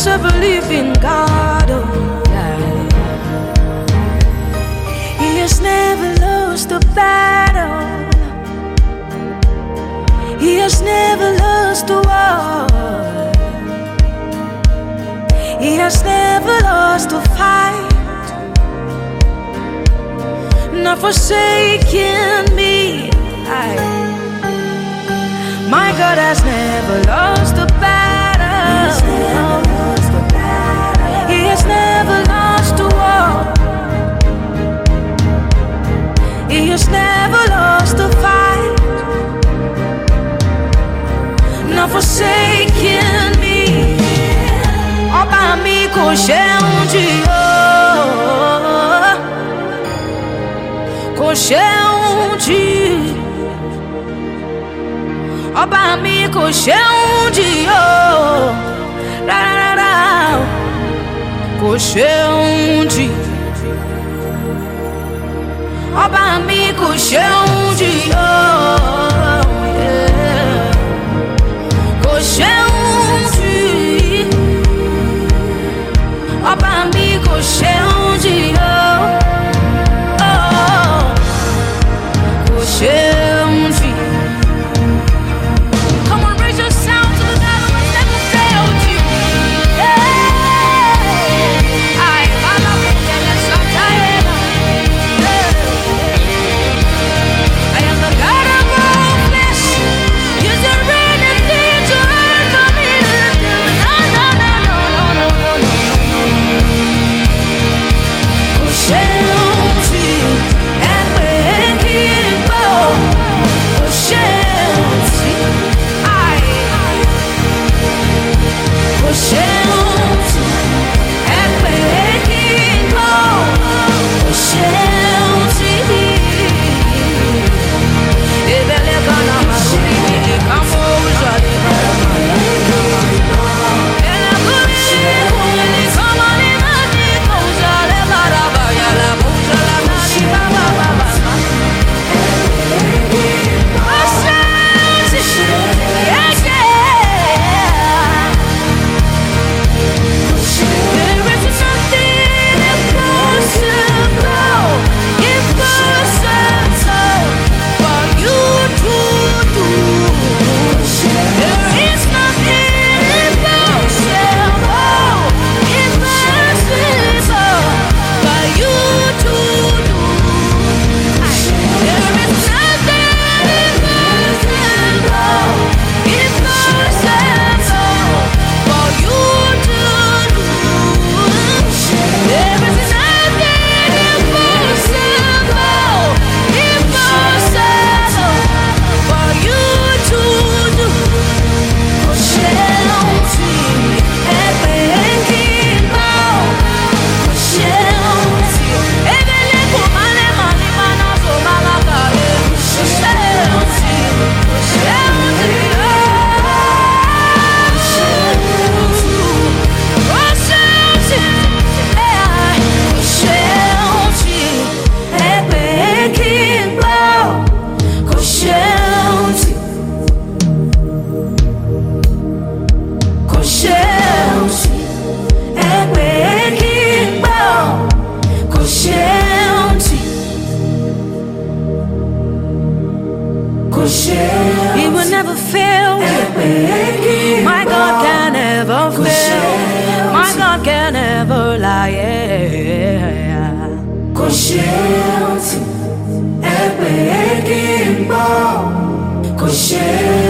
I believe in God. Oh, yeah. He has never lost a battle. He has never lost a war. He has never lost a fight. Not forsaken me. My God has never lost a battle. He has never lost a war. He has never lost a fight. Not forsaken me. Ọba mi kò ṣeun jìyà, kò ṣeun jìyà. Ọba mi kò ṣeun jìyà, rárá kò ṣeun jìyà. Ọba mi kò ṣeun jìyà, kò ṣeun jìyà. Ọba mi kò ṣeun jìyà, kò ṣeun jìyà. Come on, raise your sound to the God who has never failed you. Yeah. I love you, yes, I'm tired. I am the God of all flesh. Is there anything too hard for me to do? No. Kò ṣeun jìyà, ẹgbẹ́ kí n gbọ́. Kò ṣeun jìyà. Kò ṣeun jìyà, ẹgbẹ́ kí n gbọ́. Kò ṣeun jìyà. Ebele kana marumi ni kamo ujali kana. Ela kuri ni kama ni nani kaujale baraba ya la bujala nani baba baba. Kò ṣeun jìyà, yeah. There is nothing impossible for you to do. There is nothing impossible for you to do. There is nothing impossible for you to do. There is nothing impossible for you to do. Kò ṣeun jìyà, ẹgbẹ́ kí n gbọ́. Kò ṣeun jìyà, ebele kò má lè má ní má náà tó má lákàyè. Kò ṣeun jìyà, kò ṣeun jìyà. Kò ṣeun jìyà, kò ṣeun jìyà. Kò ṣeun jìyà, ẹgbẹ́ kí n gbọ́. Kò ṣeun jìyà. Kò ṣeun jìyà, ẹgbẹ́ kí n gbọ́. Kò ṣeun jìyà. Kò ṣeun. He will never fail you. My God can never fail. My God can never lie. Yeah. Kò ṣeun jìyà, ẹgbẹ́ kí n gbọ́. Kò ṣeun.